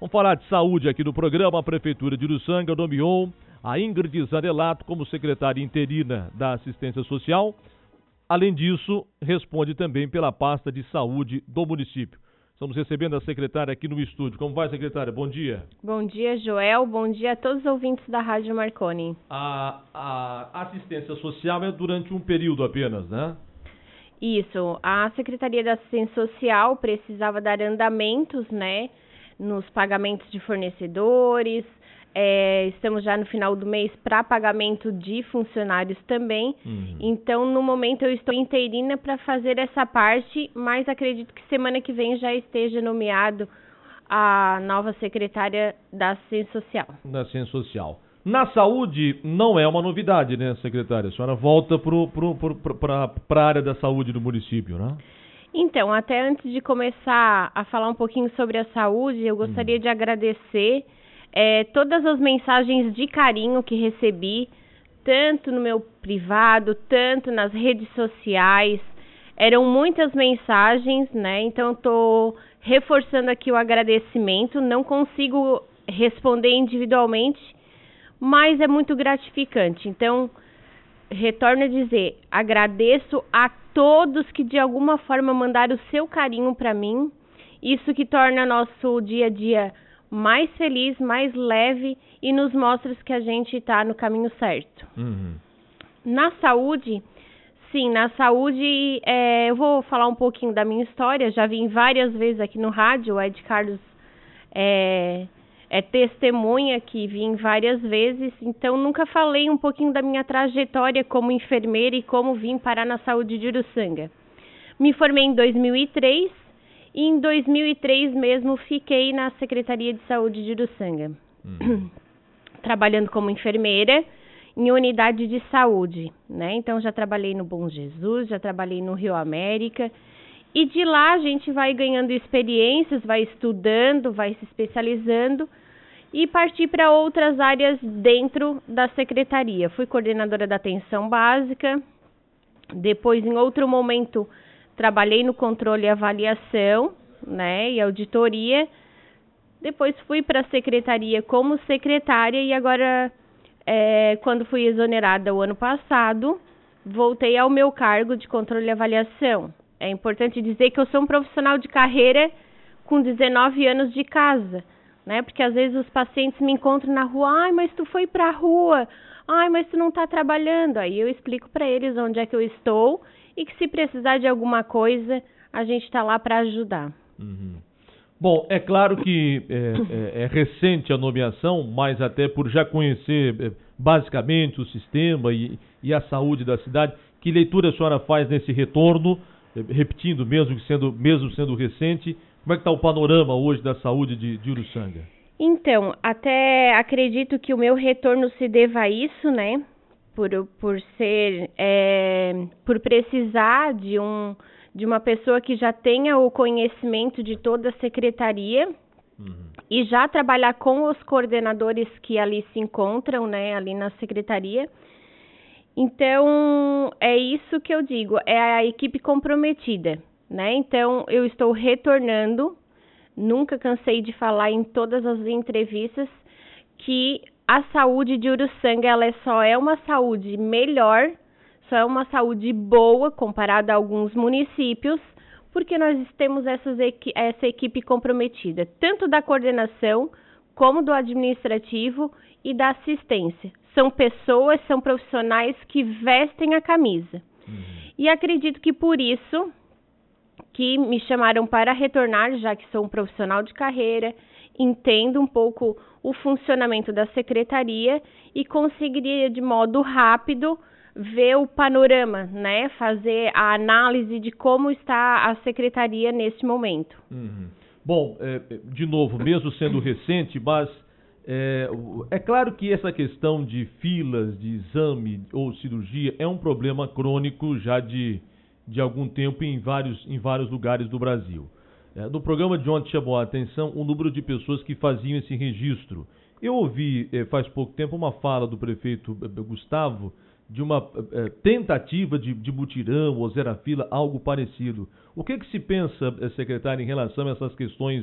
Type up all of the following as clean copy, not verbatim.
Vamos falar de saúde aqui no programa. A Prefeitura de Uruçanga nomeou a Ingrid Zanelato como secretária interina da Assistência Social. Além disso, responde também pela pasta de saúde do município. Estamos recebendo a secretária aqui no estúdio. Como vai, secretária? Bom dia. Bom dia, Joel. Bom dia a todos os ouvintes da Rádio Marconi. A assistência social é durante um período apenas, né? Isso. A Secretaria da Assistência Social precisava dar andamentos, né, nos pagamentos de fornecedores. Estamos já no final do mês para pagamento de funcionários também. Então, no momento, eu estou interina para fazer essa parte, mas acredito que semana que vem já esteja nomeado a nova secretária da Assistência Social. Da Assistência Social. Na saúde, não é uma novidade, né, secretária? A senhora volta para a área da saúde do município, né? Então, até antes de começar a falar um pouquinho sobre a saúde, eu gostaria de agradecer todas as mensagens de carinho que recebi, tanto no meu privado, tanto nas redes sociais. Eram muitas mensagens, né? Então, estou reforçando aqui o agradecimento. Não consigo responder individualmente, mas é muito gratificante. Então, retorno a dizer, agradeço a todos que de alguma forma mandaram o seu carinho para mim. Isso que torna nosso dia a dia mais feliz, mais leve e nos mostra que a gente está no caminho certo. Na saúde, sim, na saúde, eu vou falar um pouquinho da minha história. Já vim várias vezes aqui no rádio, o Ed Carlos é testemunha que vim várias vezes, então nunca falei um pouquinho da minha trajetória como enfermeira e como vim parar na saúde de Uruçanga. Me formei em 2003 e em 2003 mesmo fiquei na Secretaria de Saúde de Uruçanga, trabalhando como enfermeira em unidade de saúde, né? Então já trabalhei no Bom Jesus, já trabalhei no Rio América. E de lá a gente vai ganhando experiências, vai estudando, vai se especializando e partir para outras áreas dentro da secretaria. Fui coordenadora da atenção básica, depois em outro momento trabalhei no controle e avaliação, né, e auditoria. Depois fui para a secretaria como secretária e agora, quando fui exonerada o ano passado, voltei ao meu cargo de controle e avaliação. É importante dizer que eu sou um profissional de carreira com 19 anos de casa, né? Porque às vezes os pacientes me encontram na rua, ai, mas tu foi pra rua, ai, mas tu não tá trabalhando. Aí eu explico para eles onde é que eu estou e que se precisar de alguma coisa, a gente tá lá para ajudar. Bom, é claro que é recente a nomeação, mas até por já conhecer basicamente o sistema e a saúde da cidade, que leitura a senhora faz nesse retorno? Repetindo, mesmo sendo recente, como é que está o panorama hoje da saúde de Uruçanga? Então, até acredito que o meu retorno se deva a isso, né? Por precisar de uma pessoa que já tenha o conhecimento de toda a secretaria e já trabalhar com os coordenadores que ali se encontram, né? Ali na secretaria. Então, é isso que eu digo, é a equipe comprometida, né? Então, eu estou retornando, nunca cansei de falar em todas as entrevistas que a saúde de Uruçanga, ela só é uma saúde melhor, só é uma saúde boa comparada a alguns municípios, porque nós temos essa equipe comprometida, tanto da coordenação, como do administrativo e da assistência. São pessoas, são profissionais que vestem a camisa. E acredito que por isso que me chamaram para retornar, já que sou um profissional de carreira, entendo um pouco o funcionamento da secretaria e conseguiria de modo rápido ver o panorama, né? Fazer a análise de como está a secretaria nesse momento. Bom, de novo, mesmo sendo recente, mas é claro que essa questão de filas de exame ou cirurgia é um problema crônico já de algum tempo em vários lugares do Brasil. No programa de ontem chamou a atenção o número de pessoas que faziam esse registro. Eu ouvi faz pouco tempo uma fala do prefeito Gustavo de uma tentativa de mutirão ou zero-fila, algo parecido. O que se pensa, secretário, em relação a essas questões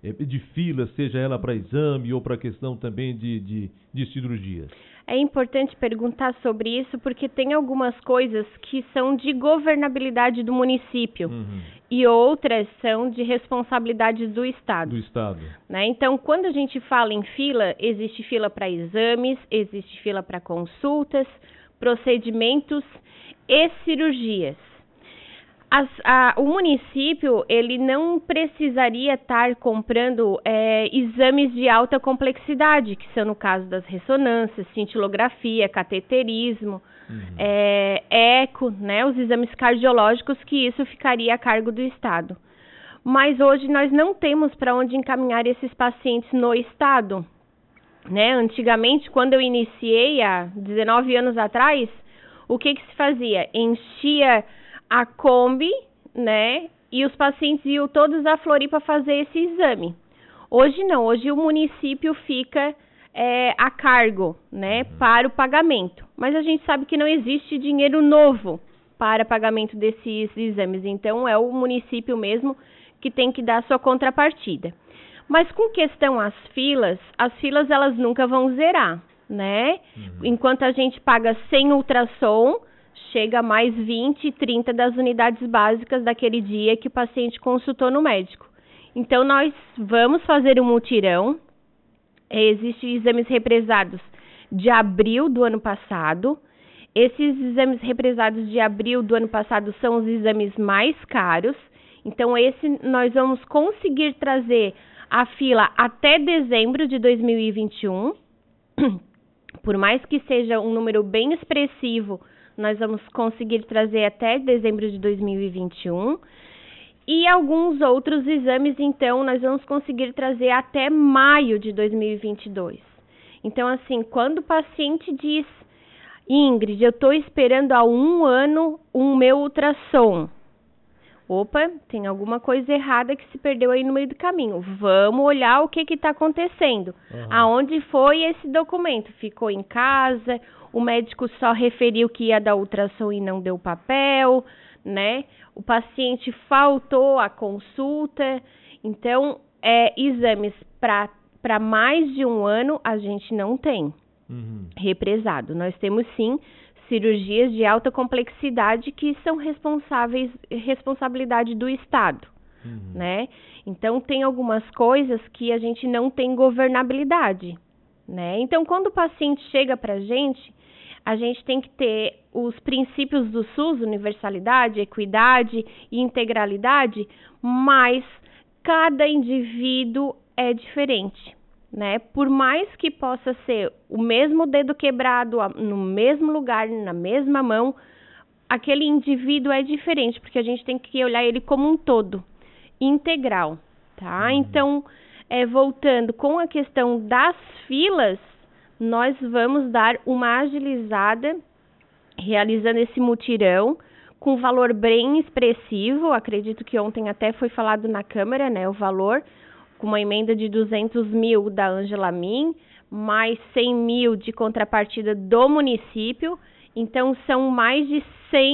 de fila, seja ela para exame ou para questão também de cirurgias? É importante perguntar sobre isso porque tem algumas coisas que são de governabilidade do município e outras são de responsabilidade do Estado. Do Estado. Né? Então, quando a gente fala em fila, existe fila para exames, existe fila para consultas, procedimentos e cirurgias. O município, ele não precisaria estar comprando exames de alta complexidade, que são no caso das ressonâncias, cintilografia, cateterismo, eco, né, os exames cardiológicos, que isso ficaria a cargo do Estado. Mas hoje nós não temos para onde encaminhar esses pacientes no Estado. Né? Antigamente, quando eu iniciei, há 19 anos atrás, o que se fazia? Enchia a Kombi, né? E os pacientes iam todos a Floripa fazer esse exame. Hoje não, hoje o município fica a cargo, né? Para o pagamento. Mas a gente sabe que não existe dinheiro novo para pagamento desses exames. Então, é o município mesmo que tem que dar a sua contrapartida. Mas com questão às filas elas nunca vão zerar, né? Enquanto a gente paga 100 ultrassom, chega a mais 20, 30 das unidades básicas daquele dia que o paciente consultou no médico. Então, nós vamos fazer um mutirão. Existem exames represados de abril do ano passado. Esses exames represados de abril do ano passado são os exames mais caros. Então, nós vamos conseguir trazer a fila até dezembro de 2021. Por mais que seja um número bem expressivo, nós vamos conseguir trazer até dezembro de 2021. E alguns outros exames, então, nós vamos conseguir trazer até maio de 2022. Então, assim, quando o paciente diz, Ingrid, eu estou esperando há 1 ano o meu ultrassom. Opa, tem alguma coisa errada que se perdeu aí no meio do caminho. Vamos olhar o que está acontecendo. Aonde foi esse documento? Ficou em casa? O médico só referiu que ia dar ultrassom e não deu papel, né? O paciente faltou a consulta. Então, exames para mais de 1 ano a gente não tem represado. Nós temos sim cirurgias de alta complexidade que são responsabilidade do Estado, né? Então, tem algumas coisas que a gente não tem governabilidade, né? Então, quando o paciente chega para a gente tem que ter os princípios do SUS, universalidade, equidade e integralidade, mas cada indivíduo é diferente. Né? Por mais que possa ser o mesmo dedo quebrado no mesmo lugar, na mesma mão, aquele indivíduo é diferente, porque a gente tem que olhar ele como um todo, integral, tá? Então, voltando com a questão das filas, nós vamos dar uma agilizada, realizando esse mutirão, com valor bem expressivo. Acredito que ontem até foi falado na Câmara, né, o valor, com uma emenda de 200 mil da Ângela Min, mais 100 mil de contrapartida do município. Então, são mais de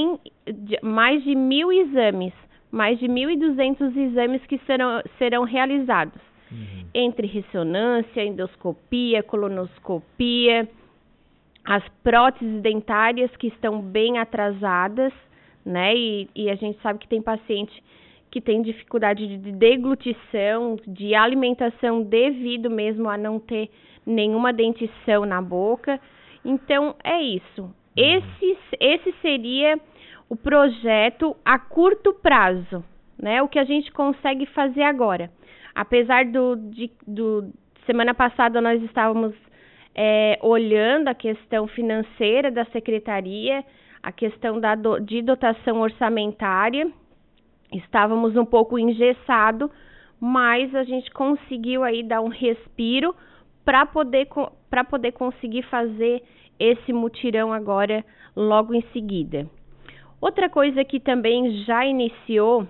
1.000 exames, mais de 1.200 exames que serão realizados. Entre ressonância, endoscopia, colonoscopia, as próteses dentárias que estão bem atrasadas, né? E a gente sabe que tem paciente que tem dificuldade de deglutição, de alimentação devido mesmo a não ter nenhuma dentição na boca. Então, é isso. Esse seria o projeto a curto prazo, né? O que a gente consegue fazer agora. Apesar de semana passada nós estávamos olhando a questão financeira da secretaria, a questão de dotação orçamentária. Estávamos um pouco engessados, mas a gente conseguiu aí dar um respiro para poder conseguir fazer esse mutirão agora logo em seguida. Outra coisa que também já iniciou,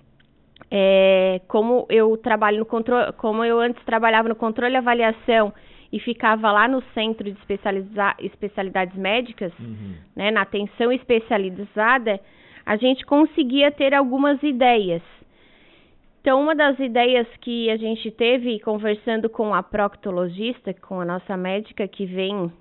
como eu antes trabalhava no controle e avaliação e ficava lá no centro de especialidades médicas, né, na atenção especializada, a gente conseguia ter algumas ideias. Então, uma das ideias que a gente teve conversando com a proctologista, com a nossa médica que vem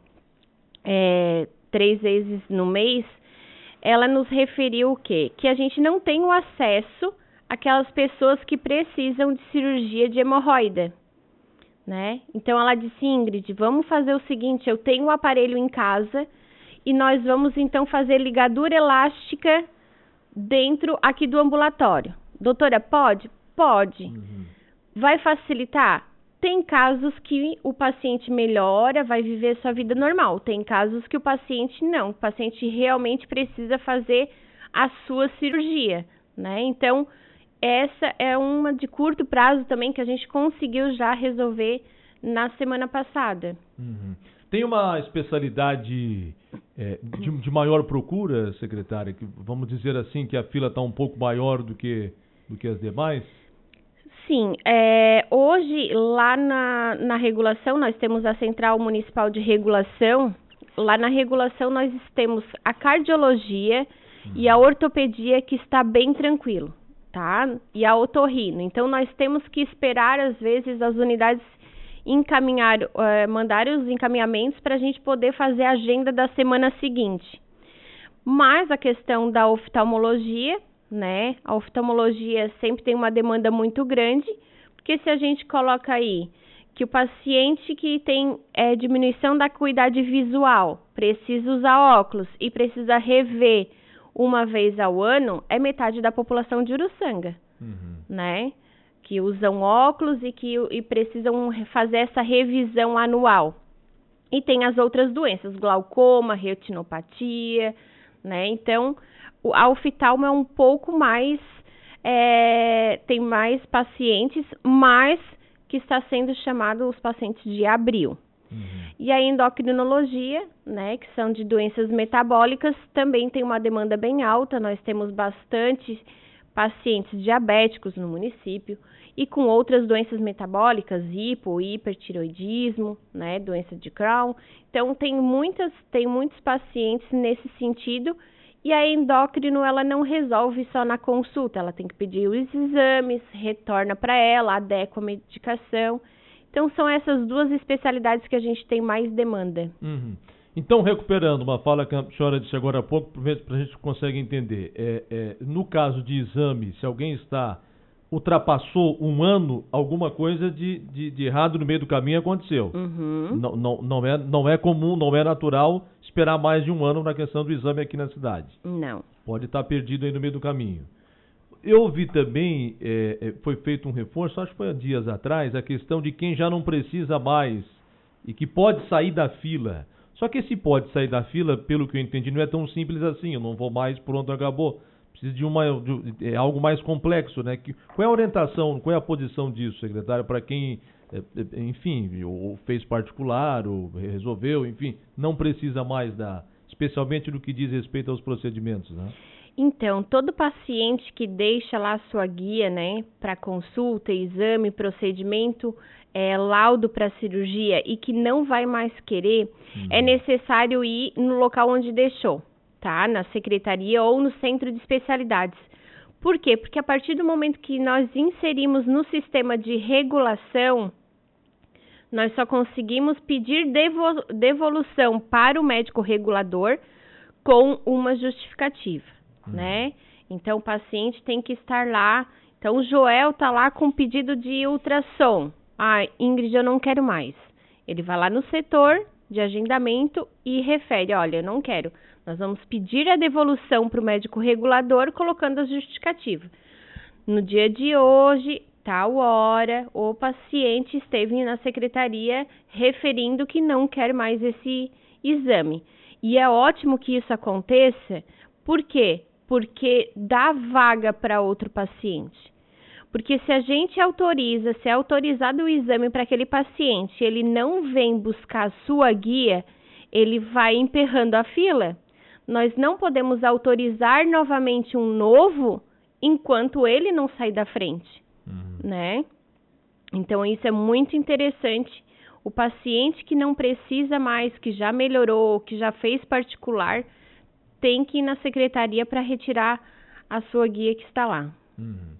3 vezes no mês, ela nos referiu o quê? Que a gente não tem o acesso àquelas pessoas que precisam de cirurgia de hemorroida, né? Então, ela disse, Ingrid, vamos fazer o seguinte, eu tenho um aparelho em casa e nós vamos, então, fazer ligadura elástica dentro aqui do ambulatório. Doutora, pode? Pode. Uhum. Vai facilitar? Tem casos que o paciente melhora, vai viver sua vida normal. Tem casos que o paciente não. O paciente realmente precisa fazer a sua cirurgia, né? Então, essa é uma de curto prazo também que a gente conseguiu já resolver na semana passada. Uhum. Tem uma especialidade de maior procura, secretária? Que, vamos dizer assim, que a fila está um pouco maior do que as demais? Sim, hoje lá na regulação, nós temos a Central Municipal de Regulação. Lá na regulação nós temos a cardiologia e a ortopedia, que está bem tranquilo, tá? E a otorrino. Então nós temos que esperar, às vezes, as unidades mandarem os encaminhamentos para a gente poder fazer a agenda da semana seguinte. Mas a questão da oftalmologia, né? A oftalmologia sempre tem uma demanda muito grande, porque se a gente coloca aí que o paciente que tem diminuição da acuidade visual precisa usar óculos e precisa rever uma vez ao ano, é metade da população de Uruçanga, né? Que usam óculos e precisam fazer essa revisão anual. E tem as outras doenças, glaucoma, retinopatia, né? Então, a oftalmo é um pouco mais, tem mais pacientes, mas que está sendo chamado os pacientes de abril. E a endocrinologia, né, que são de doenças metabólicas, também tem uma demanda bem alta. Nós temos bastante pacientes diabéticos no município e com outras doenças metabólicas, hipertiroidismo, né, doença de Crohn. Então, tem muitos pacientes nesse sentido. E a endócrino, ela não resolve só na consulta, ela tem que pedir os exames, retorna para ela, adequa a medicação. Então, são essas duas especialidades que a gente tem mais demanda. Então, recuperando uma fala que a senhora disse agora há pouco, para a gente consegue entender. No caso de exame, se alguém ultrapassou um ano, alguma coisa de errado no meio do caminho aconteceu. Não é comum, não é natural esperar mais de um ano na questão do exame aqui na cidade. Não. Pode estar perdido aí no meio do caminho. Eu vi também, foi feito um reforço, acho que foi há dias atrás, a questão de quem já não precisa mais e que pode sair da fila. Só que esse pode sair da fila, pelo que eu entendi, não é tão simples assim. Eu não vou mais, pronto, acabou. Precisa de algo mais complexo, né? Qual é a orientação, qual é a posição disso, secretário, para quem, enfim, ou fez particular, ou resolveu, enfim, não precisa mais especialmente no que diz respeito aos procedimentos, né? Então, todo paciente que deixa lá a sua guia, né, para consulta, exame, procedimento, laudo para cirurgia e que não vai mais querer, é necessário ir no local onde deixou, tá? Na secretaria ou no centro de especialidades. Por quê? Porque a partir do momento que nós inserimos no sistema de regulação, nós só conseguimos pedir devolução para o médico regulador com uma justificativa, né? Então, o paciente tem que estar lá. Então, o Joel está lá com pedido de ultrassom. Ingrid, eu não quero mais. Ele vai lá no setor de agendamento e refere, olha, eu não quero. Nós vamos pedir a devolução para o médico regulador colocando a justificativa. No dia de hoje, tal hora, o paciente esteve na secretaria referindo que não quer mais esse exame. E é ótimo que isso aconteça. Por quê? Porque dá vaga para outro paciente. Porque se a gente autoriza, se é autorizado o exame para aquele paciente, ele não vem buscar a sua guia, ele vai emperrando a fila. Nós não podemos autorizar novamente um novo enquanto ele não sai da frente, né? Então, isso é muito interessante. O paciente que não precisa mais, que já melhorou, que já fez particular, tem que ir na secretaria para retirar a sua guia que está lá.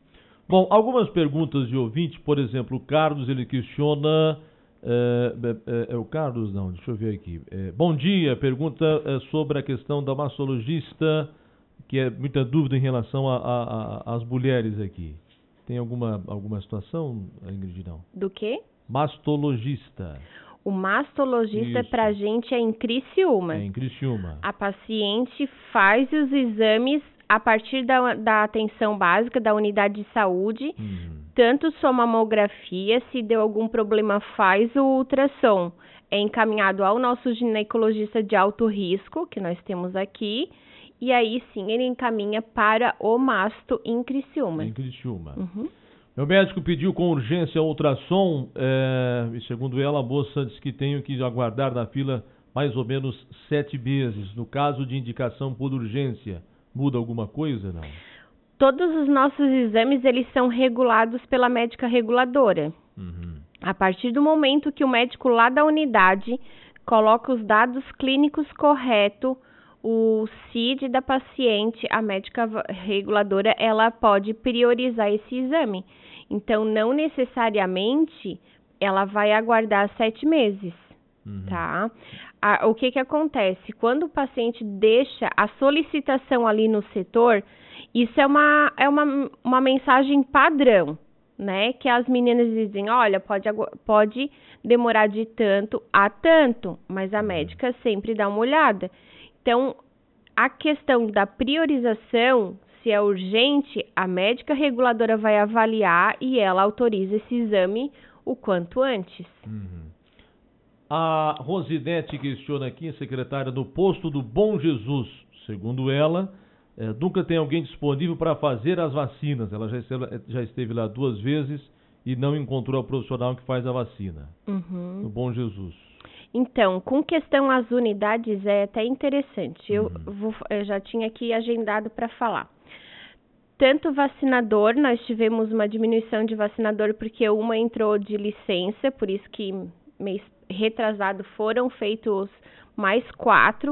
Bom, algumas perguntas de ouvinte, por exemplo, o Carlos, ele questiona... É o Carlos? Não, deixa eu ver aqui. Bom dia, pergunta sobre a questão da mastologista, que é muita dúvida em relação às mulheres aqui. Tem alguma situação, Ingrid, não? Do quê? Mastologista. O mastologista, Isso. pra gente, é em Criciúma. É em Criciúma. A paciente faz os exames a partir da atenção básica da unidade de saúde, tanto sua mamografia, se deu algum problema, faz o ultrassom. É encaminhado ao nosso ginecologista de alto risco, que nós temos aqui, e aí sim ele encaminha para o masto em Criciúma. Em Criciúma. Uhum. Meu médico pediu com urgência ultrassom, e segundo ela, a moça disse que tenho que aguardar na fila mais ou menos 7 meses. No caso de indicação por urgência, muda alguma coisa, não? Todos os nossos exames, eles são regulados pela médica reguladora. A partir do momento que o médico lá da unidade coloca os dados clínicos corretos, o CID da paciente, a médica reguladora, ela pode priorizar esse exame. Então, não necessariamente ela vai aguardar 7 meses, tá? O que acontece? Quando o paciente deixa a solicitação ali no setor, isso é uma mensagem padrão, né? Que as meninas dizem, olha, pode demorar de tanto a tanto, mas a médica sempre dá uma olhada. Então, a questão da priorização, se é urgente, a médica reguladora vai avaliar e ela autoriza esse exame o quanto antes. A Rosinete questiona aqui, secretária, do posto do Bom Jesus. Segundo ela, nunca tem alguém disponível para fazer as vacinas. Ela já esteve lá 2 vezes e não encontrou o profissional que faz a vacina. No Bom Jesus. Então, com questão às unidades, é até interessante. Eu já tinha aqui agendado para falar. Tanto vacinador, nós tivemos uma diminuição de vacinador porque uma entrou de licença, por isso que mês retrasado foram feitos mais 4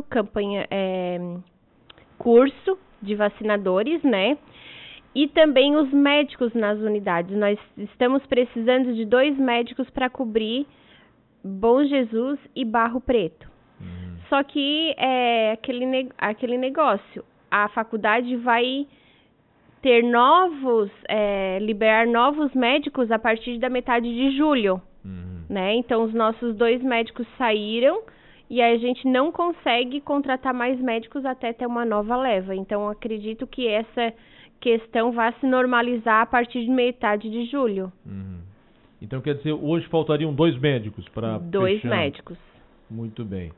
curso de vacinadores, né? E também os médicos nas unidades. Nós estamos precisando de 2 médicos para cobrir Bom Jesus e Barro Preto. Só que é aquele negócio. A faculdade vai ter liberar novos médicos a partir da metade de julho, né? Então, os nossos 2 médicos saíram e aí a gente não consegue contratar mais médicos até ter uma nova leva. Então, acredito que essa questão vai se normalizar a partir de metade de julho. Então, quer dizer, hoje faltariam 2 médicos para 2 médicos. Muito bem.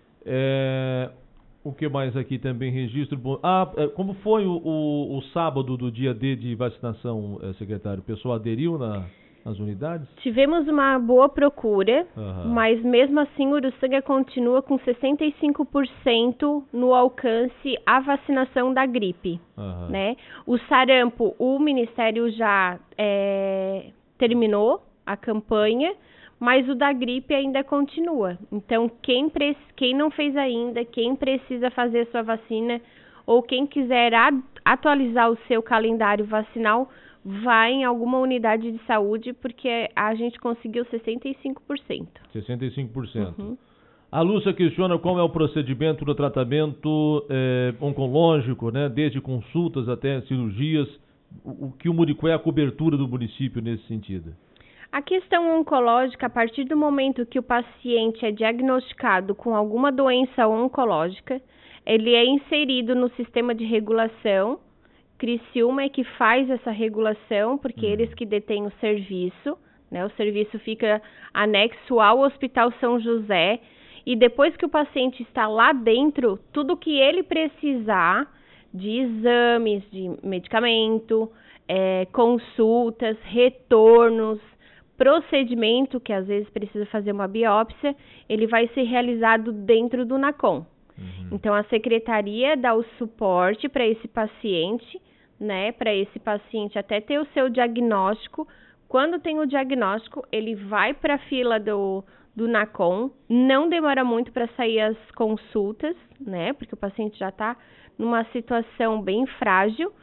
O que mais aqui também registro? Como foi o sábado do dia D de vacinação, secretário? O pessoal aderiu nas unidades? Tivemos uma boa procura, mas mesmo assim o Uruçanga continua com 65% no alcance a vacinação da gripe, né? O sarampo, o Ministério já terminou a campanha, mas o da gripe ainda continua. Então, quem não fez ainda, quem precisa fazer a sua vacina ou quem quiser atualizar o seu calendário vacinal, vai em alguma unidade de saúde, porque a gente conseguiu 65%. 65%. A Lúcia questiona qual é o procedimento do tratamento oncológico, né? Desde consultas até cirurgias. Qual é a cobertura do município nesse sentido? A questão oncológica, a partir do momento que o paciente é diagnosticado com alguma doença oncológica, ele é inserido no sistema de regulação. Criciúma é que faz essa regulação, porque eles que detêm o serviço, né? O serviço fica anexo ao Hospital São José, e depois que o paciente está lá dentro, tudo que ele precisar de exames, de medicamento, consultas, retornos, procedimento, que às vezes precisa fazer uma biópsia, ele vai ser realizado dentro do NACOM. Então, a secretaria dá o suporte para esse paciente, né? Para esse paciente até ter o seu diagnóstico. Quando tem o diagnóstico, ele vai para a fila do NACOM. Não demora muito para sair as consultas, né? Porque o paciente já está numa situação bem frágil.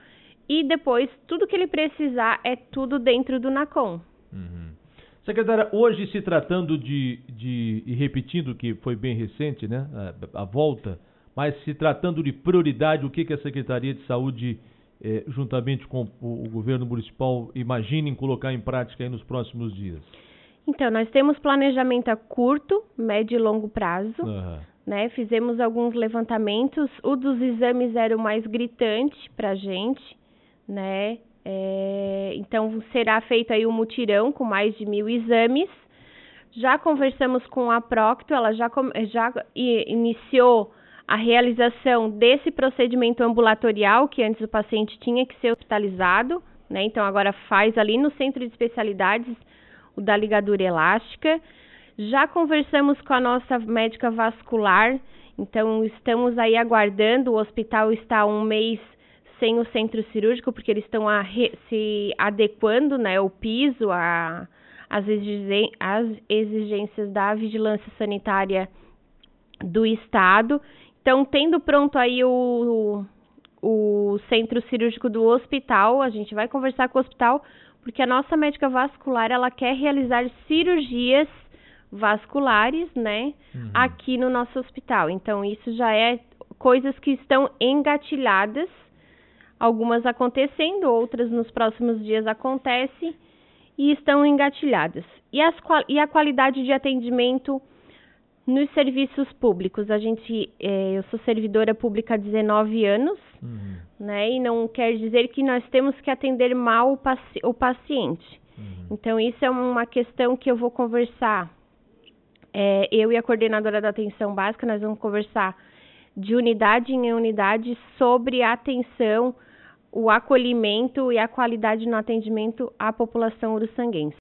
e depois tudo que ele precisar é tudo dentro do NACOM. Secretária, hoje se tratando e repetindo que foi bem recente, né, a volta, mas se tratando de prioridade, o que a Secretaria de Saúde, juntamente com o governo municipal, imaginem colocar em prática aí nos próximos dias? Então, nós temos planejamento a curto, médio e longo prazo, né? Fizemos alguns levantamentos, o dos exames era o mais gritante para a gente, né? Então, será feito aí um mutirão com mais de 1.000 exames. Já conversamos com a Procto, ela já iniciou a realização desse procedimento ambulatorial, que antes o paciente tinha que ser hospitalizado, né? Então, agora faz ali no centro de especialidades o da ligadura elástica. Já conversamos com a nossa médica vascular, então estamos aí aguardando, o hospital está há 1 mês sem o centro cirúrgico, porque eles estão se adequando, né, o piso, as exigências da vigilância sanitária do estado. Então, tendo pronto aí o centro cirúrgico do hospital, a gente vai conversar com o hospital, porque a nossa médica vascular, ela quer realizar cirurgias vasculares, né, aqui no nosso hospital. Então, isso já é coisas que estão engatilhadas, algumas acontecendo, outras nos próximos dias acontecem e estão engatilhadas. E a qualidade de atendimento nos serviços públicos. Eu sou servidora pública há 19 anos, né? E não quer dizer que nós temos que atender mal o paciente. Então, isso é uma questão que eu vou conversar. Eu e a coordenadora da atenção básica, nós vamos conversar de unidade em unidade sobre a atenção, o acolhimento e a qualidade no atendimento à população uruçanguense.